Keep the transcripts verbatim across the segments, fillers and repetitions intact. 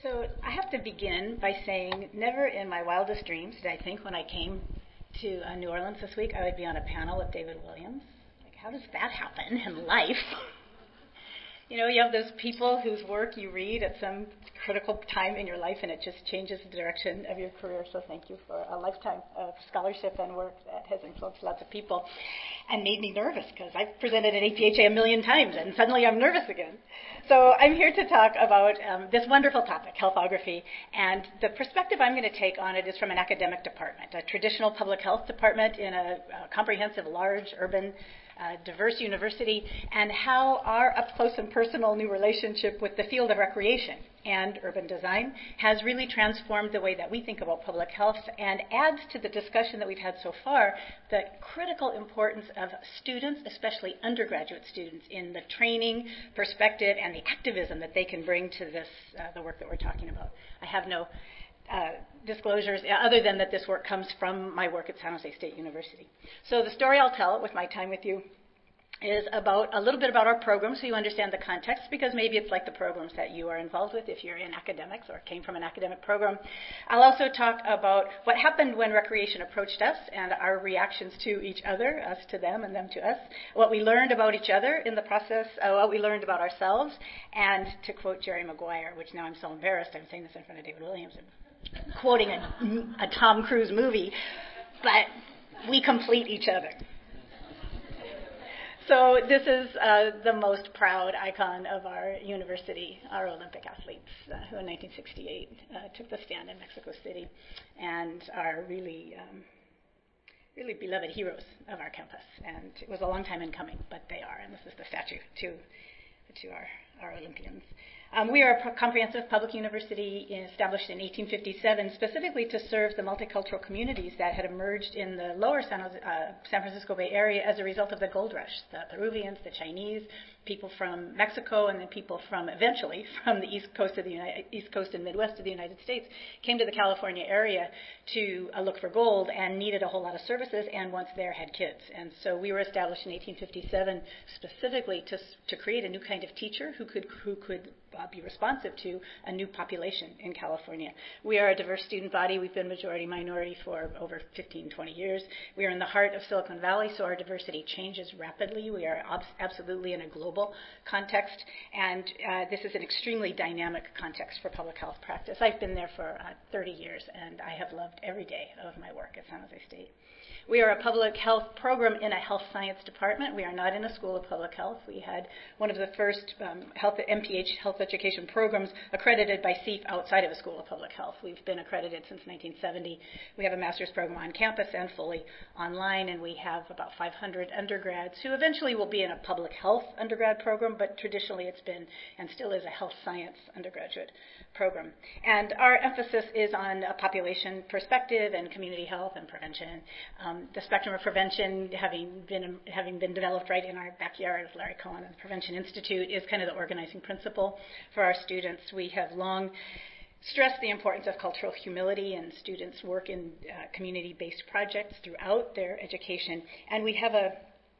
So I have to begin by saying never in my wildest dreams did I think when I came to uh, New Orleans this week I would be on a panel with David Williams. Like, how does that happen in life? You know, you have those people whose work you read at some critical time in your life and it just changes the direction of your career. So thank you for a lifetime of scholarship and work that has influenced lots of people and made me nervous because I've presented at A P H A a million times and suddenly I'm nervous again. So I'm here to talk about um, this wonderful topic, healthography, and the perspective I'm going to take on it is from an academic department, a traditional public health department in a, a comprehensive, large, urban Uh, diverse university, and how our up-close and personal new relationship with the field of recreation and urban design has really transformed the way that we think about public health and adds to the discussion that we've had so far the critical importance of students, especially undergraduate students, in the training, perspective, and the activism that they can bring to this, uh, the work that we're talking about. I have no Uh, disclosures other than that this work comes from my work at San Jose State University. So the story I'll tell with my time with you is about a little bit about our program so you understand the context, because maybe it's like the programs that you are involved with if you're in academics or came from an academic program. I'll also talk about what happened when recreation approached us and our reactions to each other, us to them and them to us, what we learned about each other in the process, uh, what we learned about ourselves, and to quote Jerry Maguire, which now I'm so embarrassed I'm saying this in front of David Williams and quoting a, a Tom Cruise movie, but we complete each other. So this is uh, the most proud icon of our university, our Olympic athletes, uh, who in nineteen sixty-eight uh, took the stand in Mexico City and are really, um, really beloved heroes of our campus. And it was a long time in coming, but they are, and this is the statue to, to our, our Olympians. Um, we are a comprehensive public university established in eighteen fifty-seven specifically to serve the multicultural communities that had emerged in the lower San, Jose, uh, San Francisco Bay Area as a result of the gold rush. The Peruvians, the Chinese, people from Mexico, and then people from, eventually, from the East Coast of the United, East Coast and Midwest of the United States came to the California area to uh, look for gold and needed a whole lot of services, and once there had kids. And so we were established in eighteen fifty-seven specifically to, to create a new kind of teacher who could, who could uh, be responsive to a new population in California. We are a diverse student body. We've been majority minority for over fifteen, twenty years. We are in the heart of Silicon Valley, so our diversity changes rapidly. We are ob- absolutely in a global context, and uh, this is an extremely dynamic context for public health practice. I've been there for uh, thirty years, and I have loved every day of my work at San Jose State. We are a public health program in a health science department. We are not in a school of public health. We had one of the first um, health, M P H health education programs accredited by C E F outside of a school of public health. We've been accredited since nineteen seventy. We have a master's program on campus and fully online, and we have about five hundred undergrads who eventually will be in a public health undergrad program, but traditionally it's been and still is a health science undergraduate program. And our emphasis is on a population perspective and community health and prevention. Um, the spectrum of prevention, having been having been developed right in our backyard with Larry Cohen and the Prevention Institute, is kind of the organizing principle for our students. We have long stressed the importance of cultural humility, and students work in uh, community-based projects throughout their education. And we have a,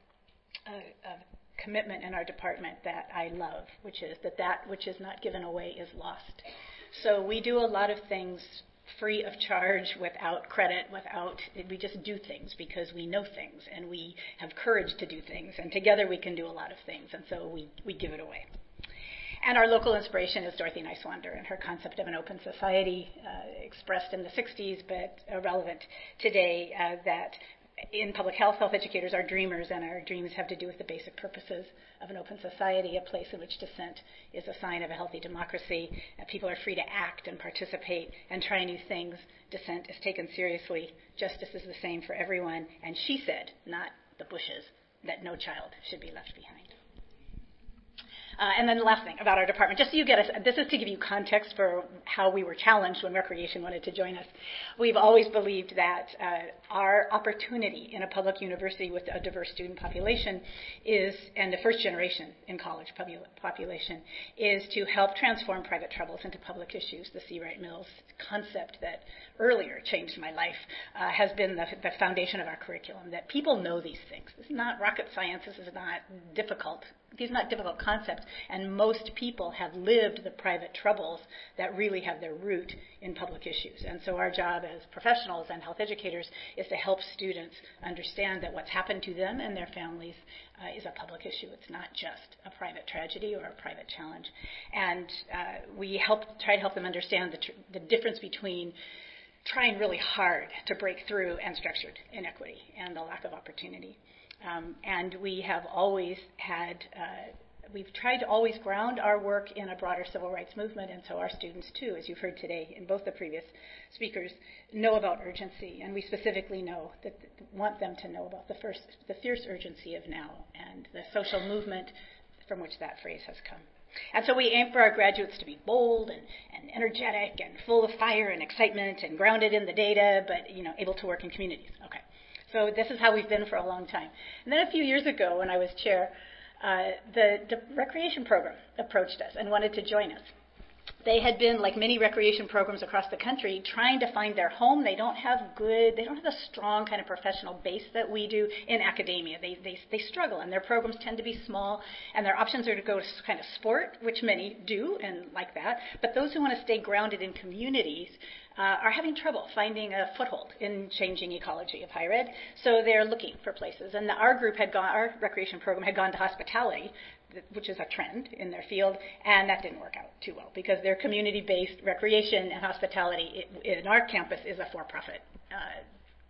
a, a commitment in our department that I love, which is that that which is not given away is lost. So we do a lot of things free of charge, without credit, without, we just do things because we know things and we have courage to do things, and together we can do a lot of things, and so we, we give it away. And our local inspiration is Dorothy Niswander and her concept of an open society, uh, expressed in the sixties but uh, relevant today, uh, that in public health, health educators are dreamers, and our dreams have to do with the basic purposes of an open society, a place in which dissent is a sign of a healthy democracy, and people are free to act and participate and try new things. Dissent is taken seriously. Justice is the same for everyone. And she said, not the Bushes, that no child should be left behind. Uh, and then the last thing about our department, just so you get us, this is to give you context for how we were challenged when Recreation wanted to join us. We've always believed that uh, our opportunity in a public university with a diverse student population is, and the first generation in college population, is to help transform private troubles into public issues. The C. Wright Mills concept that earlier changed my life uh, has been the, the foundation of our curriculum, that people know these things. This is not rocket science. This is not difficult these are not difficult concepts, and most people have lived the private troubles that really have their root in public issues. And so our job as professionals and health educators is to help students understand that what's happened to them and their families uh, is a public issue. It's not just a private tragedy or a private challenge. And uh, we help try to help them understand the, tr- the difference between trying really hard to break through and structured inequity and the lack of opportunity. Um, and we have always had, uh, we've tried to always ground our work in a broader civil rights movement, and so our students too, as you've heard today in both the previous speakers, know about urgency, and we specifically know that want them to know about the first, the fierce urgency of now and the social movement from which that phrase has come. And so we aim for our graduates to be bold and, and energetic and full of fire and excitement and grounded in the data, but you know, able to work in communities. Okay. So this is how we've been for a long time. And then a few years ago, when I was chair, uh, the, the recreation program approached us and wanted to join us. They had been, like many recreation programs across the country, trying to find their home. They don't have good, they don't have a strong kind of professional base that we do in academia. They, they, they struggle, and their programs tend to be small, and their options are to go to kind of sport, which many do and like that. But those who want to stay grounded in communities Uh, are having trouble finding a foothold in changing ecology of higher ed, so they're looking for places. And the, our group had gone, our recreation program had gone to hospitality, which is a trend in their field, and that didn't work out too well because their community-based recreation and hospitality it, in our campus is a for-profit uh,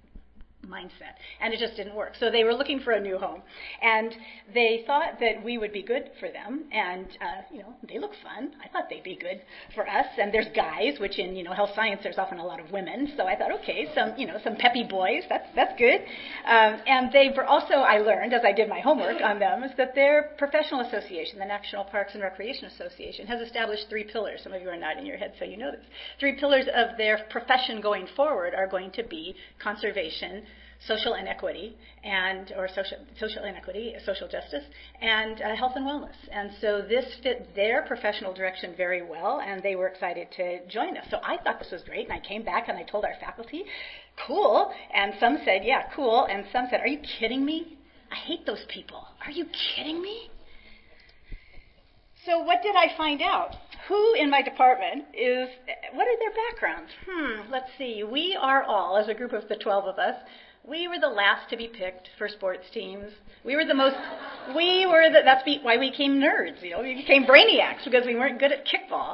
mindset, and it just didn't work. So they were looking for a new home, and they thought that we would be good for them, and uh, you know, they look fun. I thought they'd be good for us, and there's guys, which in you know health science there's often a lot of women, so I thought, okay, some you know some peppy boys, that's that's good. Um, and they were also, I learned as I did my homework on them, is that their professional association, the National Parks and Recreation Association, has established three pillars. Some of you are nodding your head, so you know this. Three pillars of their profession going forward are going to be conservation, social inequity, and or social social inequity, social justice, and uh, health and wellness. And so this fit their professional direction very well, and they were excited to join us. So I thought this was great, and I came back and I told our faculty, cool. And some said, yeah, cool. And some said, are you kidding me? I hate those people. Are you kidding me? So what did I find out? Who in my department is, what are their backgrounds? Hmm, let's see. We are all, as a group of the twelve of us, we were the last to be picked for sports teams. We were the most, we were the, that's why we became nerds, you know, we became brainiacs because we weren't good at kickball.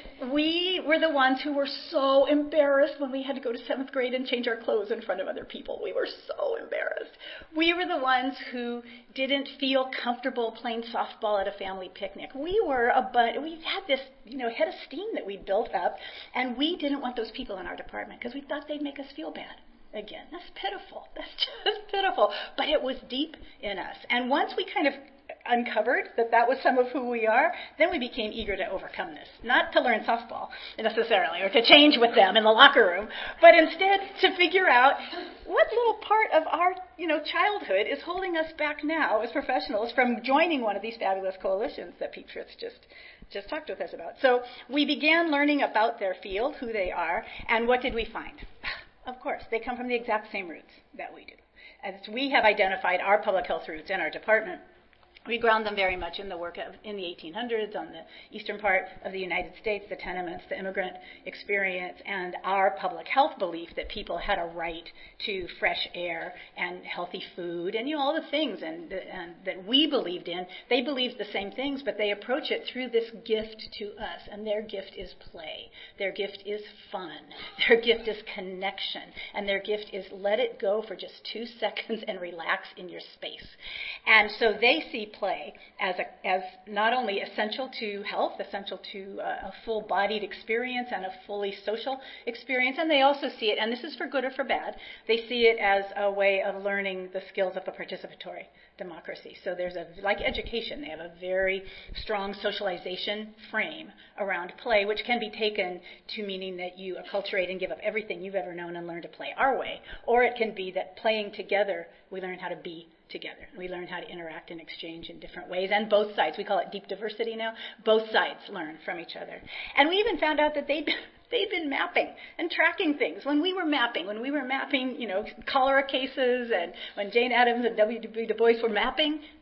We were the ones who were so embarrassed when we had to go to seventh grade and change our clothes in front of other people. We were so embarrassed. We were the ones who didn't feel comfortable playing softball at a family picnic. We were a but we had this, you know, head of steam that we built up, and we didn't want those people in our department because we thought they'd make us feel bad. Again, that's pitiful. That's just pitiful. But it was deep in us. And once we kind of uncovered that that was some of who we are, then we became eager to overcome this. Not to learn softball necessarily or to change with them in the locker room, but instead to figure out what little part of our, you know, childhood is holding us back now as professionals from joining one of these fabulous coalitions that Pete Fritz just just talked with us about. So we began learning about their field, who they are, and what did we find? Of course, they come from the exact same roots that we do. As we have identified our public health roots in our department, we ground them very much in the work of, in the eighteen hundreds on the eastern part of the United States, the tenements, the immigrant experience, and our public health belief that people had a right to fresh air and healthy food and, you know, all the things and, and that we believed in. They believed the same things, but they approach it through this gift to us, and their gift is play. Their gift is fun. Their gift is connection, and their gift is let it go for just two seconds and relax in your space. And so they see play as a, as not only essential to health, essential to uh, a full-bodied experience and a fully social experience, and they also see it, and this is for good or for bad, they see it as a way of learning the skills of a participatory democracy. So there's a, like education, they have a very strong socialization frame around play, which can be taken to meaning that you acculturate and give up everything you've ever known and learn to play our way, or it can be that playing together, we learn how to be together. We learn how to interact and exchange in different ways, and both sides, we call it deep diversity now, both sides learn from each other. And we even found out that they'd, they'd been mapping and tracking things. When we were mapping, when we were mapping, you know, cholera cases, and when Jane Addams and W W Du Bois were mapping, the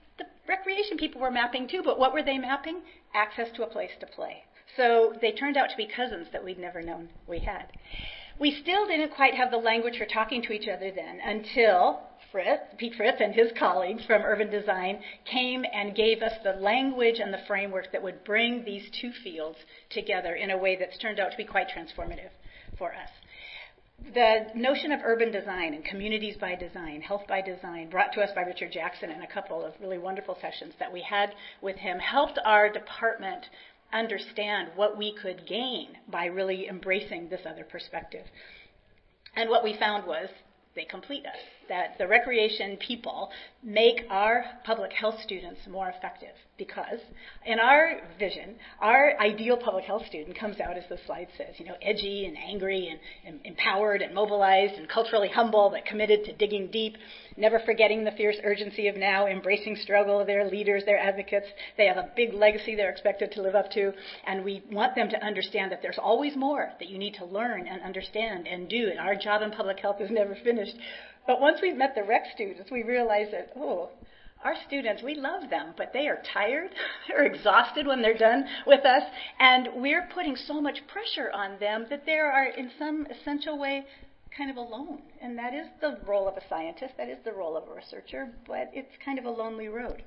recreation people were mapping too, but what were they mapping? Access to a place to play. So they turned out to be cousins that we'd never known we had. We still didn't quite have the language for talking to each other then until Fritz, Pete Fritz and his colleagues from Urban Design came and gave us the language and the framework that would bring these two fields together in a way that's turned out to be quite transformative for us. The notion of urban design and communities by design, health by design, brought to us by Richard Jackson in a couple of really wonderful sessions that we had with him, helped our department understand what we could gain by really embracing this other perspective. And what we found was they complete us, that the recreation people make our public health students more effective because in our vision, our ideal public health student comes out, as the slide says, you know, edgy and angry and, and empowered and mobilized and culturally humble but committed to digging deep, never forgetting the fierce urgency of now, embracing struggle of their leaders, their advocates. They have a big legacy they're expected to live up to, and we want them to understand that there's always more that you need to learn and understand and do, and our job in public health is never finished. But once we've met the rec students, we realize that, oh, our students, we love them, but they are tired, they're exhausted when they're done with us, and we're putting so much pressure on them that they are, in some essential way, kind of alone. And that is the role of a scientist, that is the role of a researcher, but it's kind of a lonely road.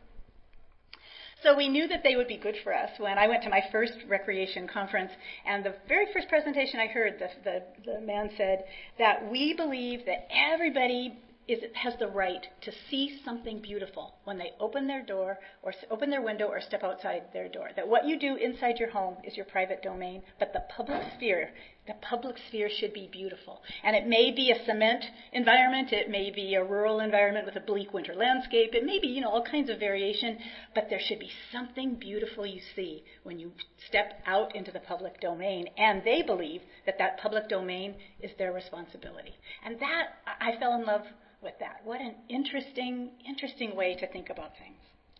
So we knew that they would be good for us when I went to my first recreation conference, and the very first presentation I heard, the, the, the man said that we believe that everybody is, has the right to see something beautiful when they open their door or open their window or step outside their door. That what you do inside your home is your private domain, but the public sphere, the public sphere should be beautiful. And it may be a cement environment, it may be a rural environment with a bleak winter landscape, it may be, you know, all kinds of variation, but there should be something beautiful you see when you step out into the public domain. And they believe that that public domain is their responsibility. And that, I fell in love with that. What an interesting, interesting way to think about things.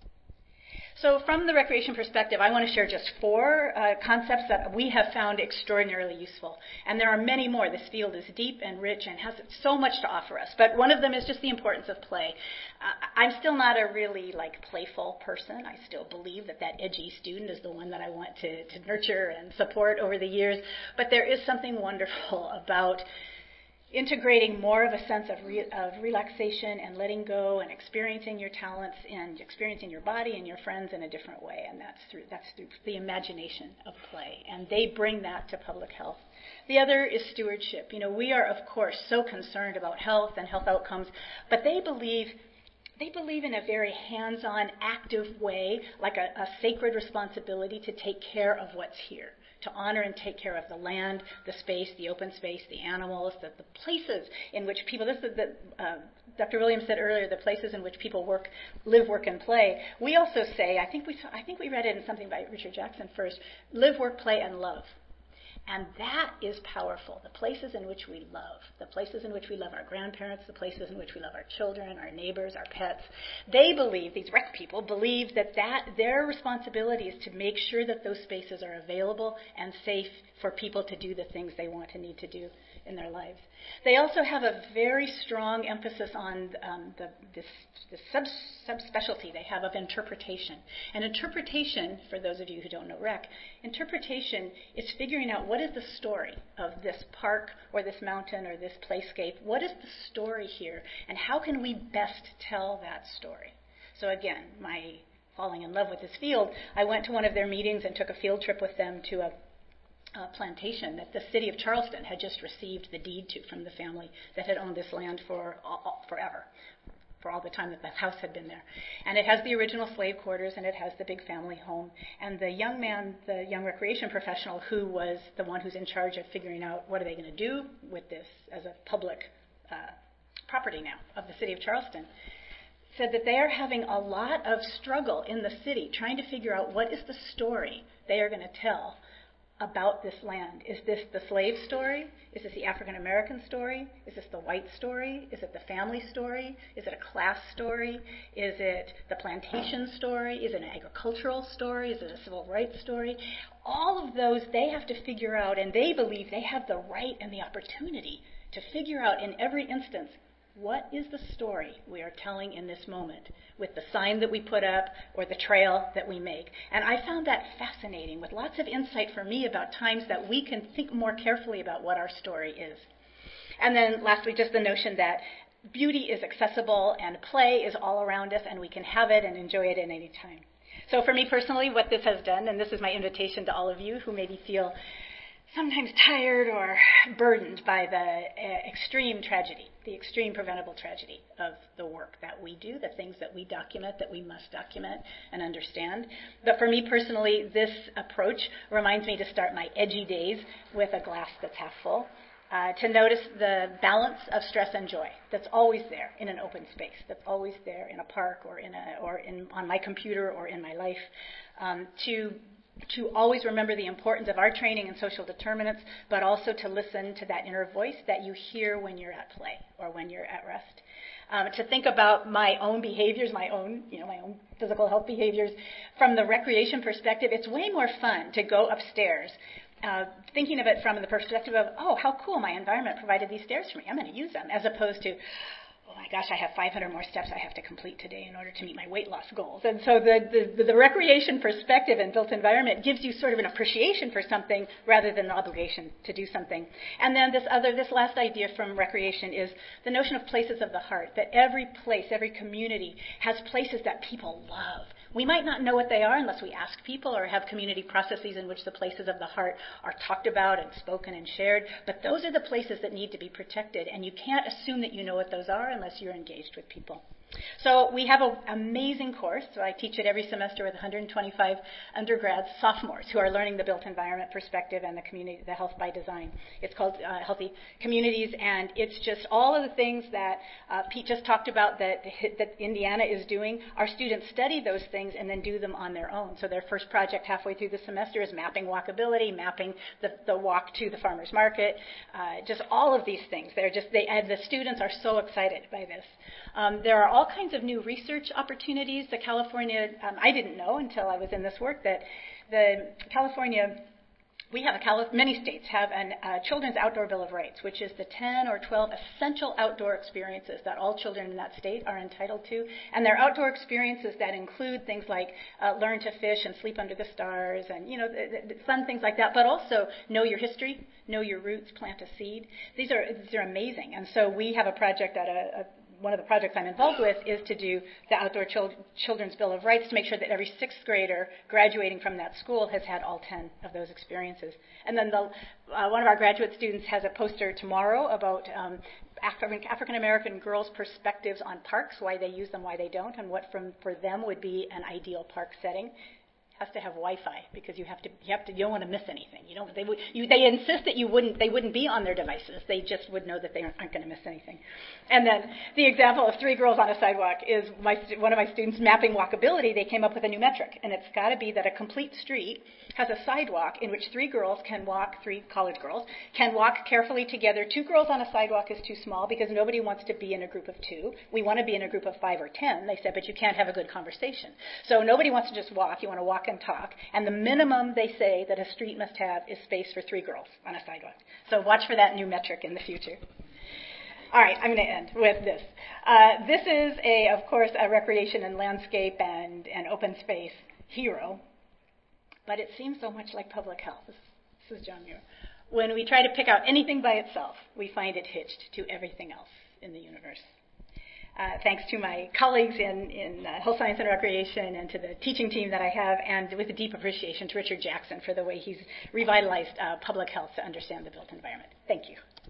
So from the recreation perspective, I want to share just four uh, concepts that we have found extraordinarily useful. And there are many more. This field is deep and rich and has so much to offer us. But one of them is just the importance of play. Uh, I'm still not a really like playful person. I still believe that that edgy student is the one that I want to, to nurture and support over the years. But there is something wonderful about integrating more of a sense of, re- of relaxation and letting go and experiencing your talents and experiencing your body and your friends in a different way. And that's through, that's through the imagination of play. And they bring that to public health. The other is stewardship. You know, we are, of course, so concerned about health and health outcomes, but they believe They believe in a very hands-on, active way, like a, a sacred responsibility to take care of what's here, to honor and take care of the land, the space, the open space, the animals, the, the places in which people, this is the, uh, Doctor Williams said earlier, the places in which people work, live, work, and play. We also say, I think we, I think we read it in something by Richard Jackson first, live, work, play, and love. And that is powerful. The places in which we love, the places in which we love our grandparents, the places in which we love our children, our neighbors, our pets, they believe, these rec people believe that, that their responsibility is to make sure that those spaces are available and safe for people to do the things they want and need to do in their lives. They also have a very strong emphasis on um, the, this, this sub, subspecialty they have of interpretation. And interpretation, for those of you who don't know rec, interpretation is figuring out what is the story of this park or this mountain or this playscape. What is the story here? And how can we best tell that story? So again, my falling in love with this field, I went to one of their meetings and took a field trip with them to a Uh, plantation that the city of Charleston had just received the deed to from the family that had owned this land for all, all, forever, for all the time that the house had been there. And it has the original slave quarters, and it has the big family home. And the young man, the young recreation professional who was the one who's in charge of figuring out what are they going to do with this as a public uh, property now of the city of Charleston, said that they are having a lot of struggle in the city trying to figure out what is the story they are going to tell about this land. Is this the slave story? Is this the African American story? Is this the white story? Is it the family story? Is it a class story? Is it the plantation story? Is it an agricultural story? Is it a civil rights story? All of those they have to figure out, and they believe they have the right and the opportunity to figure out in every instance What is the story we are telling in this moment with the sign that we put up or the trail that we make? And I found that fascinating, with lots of insight for me about times that we can think more carefully about what our story is. And then lastly, just the notion that beauty is accessible and play is all around us, and we can have it and enjoy it at any time. So for me personally, what this has done, and this is my invitation to all of you who maybe feel sometimes tired or burdened by the uh, extreme tragedy, the extreme preventable tragedy of the work that we do, the things that we document, that we must document and understand. But for me personally, this approach reminds me to start my edgy days with a glass that's half full, uh, to notice the balance of stress and joy that's always there in an open space, that's always there in a park or in a, or in, on my computer or in my life, um, to to always remember the importance of our training in social determinants, but also to listen to that inner voice that you hear when you're at play or when you're at rest. Um, to think about my own behaviors, my own, you know, my own physical health behaviors from the recreation perspective. It's way more fun to go upstairs, uh, thinking of it from the perspective of, oh, how cool, my environment provided these stairs for me. I'm going to use them, as opposed to, oh my gosh, I have five hundred more steps I have to complete today in order to meet my weight loss goals. And so the, the, the recreation perspective in built environment gives you sort of an appreciation for something rather than an obligation to do something. And then this other, this last idea from recreation is the notion of places of the heart, that every place, every community has places that people love. We might not know what they are unless we ask people or have community processes in which the places of the heart are talked about and spoken and shared. But those are the places that need to be protected, and you can't assume that you know what those are unless you're engaged with people. So we have an amazing course. So I teach it every semester with one hundred twenty-five undergrads, sophomores, who are learning the built environment perspective and the community, the health by design. It's called uh, Healthy Communities, and it's just all of the things that uh, Pete just talked about that, that Indiana is doing. Our students study those things and then do them on their own. So their first project halfway through the semester is mapping walkability, mapping the, the walk to the farmer's market, uh, just all of these things. They're just, they, and the students are so excited by this. Um, there are all kinds of new research opportunities. The California, um, I didn't know until I was in this work that the California, we have a Cali- many states have a uh, Children's Outdoor Bill of Rights, which is the ten or twelve essential outdoor experiences that all children in that state are entitled to. And they're outdoor experiences that include things like uh, learn to fish and sleep under the stars and, you know, the, the fun things like that, but also know your history, know your roots, plant a seed. These are, these are amazing. And so we have a project at a, a one of the projects I'm involved with is to do the Outdoor Chil- Children's Bill of Rights to make sure that every sixth grader graduating from that school has had all ten of those experiences. And then the, uh, one of our graduate students has a poster tomorrow about um, Afri- African American girls' perspectives on parks, why they use them, why they don't, and what from for them would be an ideal park setting. Has to have Wi-Fi because you have to you have to you don't want to miss anything. You don't they would you they insist that you wouldn't they wouldn't be on their devices. They just would know that they aren't, aren't going to miss anything. And then the example of three girls on a sidewalk is my one of my students mapping walkability. They came up with a new metric, and it's got to be that a complete street has a sidewalk in which three girls can walk, three college girls can walk carefully together. Two girls on a sidewalk is too small because nobody wants to be in a group of two. We want to be in a group of five or ten. They said, but you can't have a good conversation. So nobody wants to just walk. You want to walk and talk. And the minimum they say that a street must have is space for three girls on a sidewalk. So watch for that new metric in the future. All right, I'm going to end with this. Uh, this is, a, of course, a recreation and landscape and, and open space hero, but it seems so much like public health. This, this is John Muir. When we try to pick out anything by itself, we find it hitched to everything else in the universe. Uh, thanks to my colleagues in, in uh, health science and recreation and to the teaching team that I have, and with a deep appreciation to Richard Jackson for the way he's revitalized uh, public health to understand the built environment. Thank you.